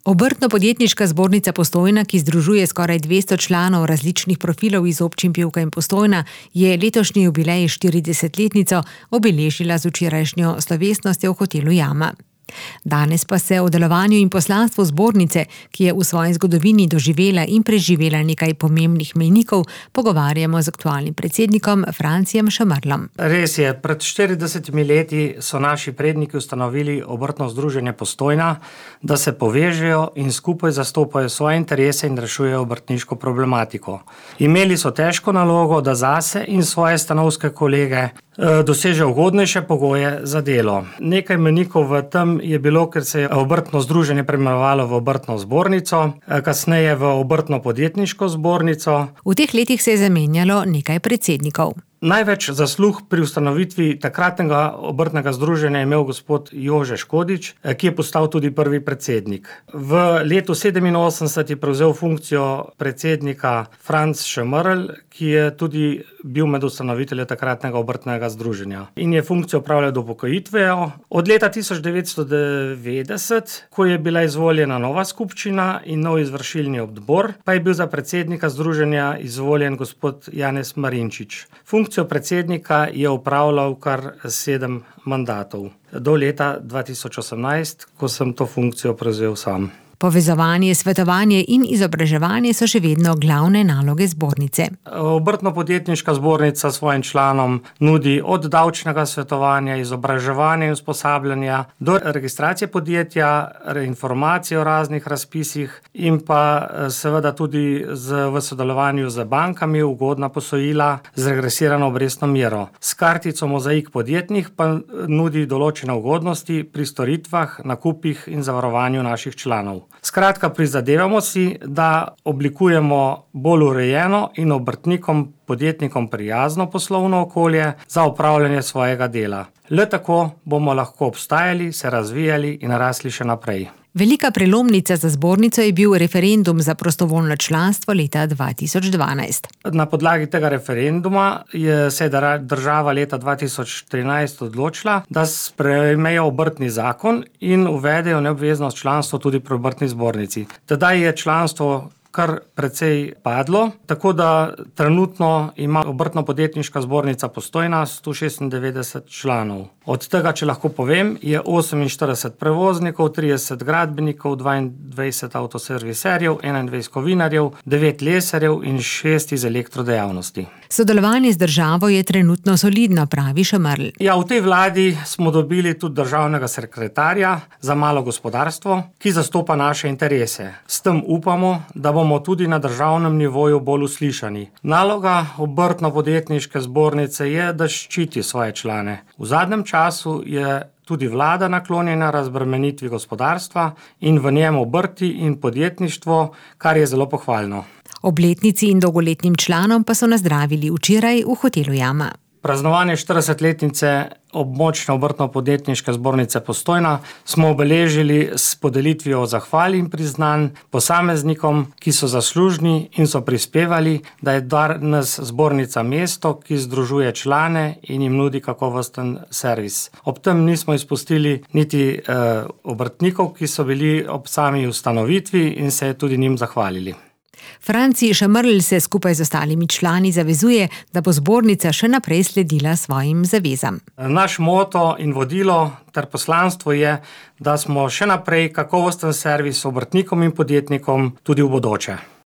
Obrtno-podjetniška zbornica Postojna, ki združuje skoraj 200 članov različnih profilov iz občin Pivka in Postojna, je letošnji jubilej 40-letnico obeležila z včerajšnjo slovesnostjo v hotelu Jama. Danes pa se o delovanju in poslanstvu zbornice, ki je v svoji zgodovini doživela in preživela nekaj pomembnih mejnikov, pogovarjamo z aktualnim predsednikom Francijem Šemrlom. Res je, pred 40 leti so naši predniki ustanovili obrtno združenje Postojna, da se povežejo in skupaj zastopajo svoje interese in rešujejo obrtniško problematiko. Imeli so težko nalogo, da zase in svoje stanovske kolege doseže ugodnejše pogoje za delo. Nekaj mejnikov v tem je bilo, ker se je obrtno združenje preimenovalo v obrtno zbornico, kasneje v obrtno-podjetniško zbornico. V teh letih se je zamenjalo nekaj predsednikov. Največ zaslug pri ustanovitvi takratnega obrtnega združenja je imel gospod Jože Škodič, ki je postal tudi prvi predsednik. V letu 1987 je prevzel funkcijo predsednika Franc Šemrl, ki je tudi bil med ustanovitelji takratnega obrtnega združenja in je funkcijo opravljal do upokojitve. Od leta 1990, ko je bila izvoljena nova skupščina in nov izvršilni odbor, pa je bil za predsednika združenja izvoljen gospod Janez Marinčič. Funkcijo predsednika je opravljal kar 7 mandatov, do leta 2018, ko sem to funkcijo prevzel sam. Povezovanje, svetovanje in izobraževanje so še vedno glavne naloge zbornice. Obrtno-podjetniška zbornica svojim članom nudi od davčnega svetovanja, izobraževanja in usposabljanja do registracije podjetja, informacije o raznih razpisih in pa seveda tudi v sodelovanju z bankami ugodna posojila z regresirano obrestno mero. S kartico Mozaik podjetnih pa nudi določene ugodnosti pri storitvah, nakupih in zavarovanju naših članov. Skratka, prizadevamo si, da oblikujemo bolj urejeno in obrtnikom, podjetnikom prijazno poslovno okolje za opravljanje svojega dela. Le tako bomo lahko obstajali, se razvijali in rasli še naprej. Velika prelomnica za zbornico je bil referendum za prostovoljno članstvo leta 2012. Na podlagi tega referenduma se je država leta 2013 odločila, da sprejmejo obrtni zakon in uvedejo neobveznost članstva tudi pri obrtni zbornici. Tedaj je članstvo kar precej padlo, tako da trenutno ima obrtno-podjetniška zbornica Postojna 196 članov. Od tega, če lahko povem, je 48 prevoznikov, 30 gradbenikov, 22 avtoserviserjev, 21 kovinarjev, 9 lesarjev in 6 iz elektrodejavnosti. Sodelovanje z državo je trenutno solidno, pravi Šemrl. Ja, v tej vladi smo dobili tudi državnega sekretarja za malo gospodarstvo, ki zastopa naše interese. S tem upamo, da bomo tudi na državnem nivoju bolj uslišani. Naloga obrtno-podjetniške zbornice je, da ščiti svoje člane. V zadnjem času je tudi vlada naklonjena razbremenitvi gospodarstva in v njem obrti in podjetništvo, kar je zelo pohvalno. Obletnici in dolgoletnim članom pa so nazdravili včeraj v hotelu Jama. Praznovanje 40-letnice območne obrtno-podjetniške zbornice Postojna smo obeležili s podelitvijo zahval in priznanj posameznikom, ki so zaslužni in so prispevali, da je danes zbornica mesto, ki združuje člane in jim nudi kakovosten servis. Ob tem nismo izpustili niti obrtnikov, ki so bili ob sami ustanovitvi in se tudi njim zahvalili. Franci Šemrl se skupaj z ostalimi člani zavezuje, da bo zbornica še naprej sledila svojim zavezam. Naš moto in vodilo ter poslanstvo je, da smo še naprej kakovosten servis obrtnikom in podjetnikom tudi v bodoče.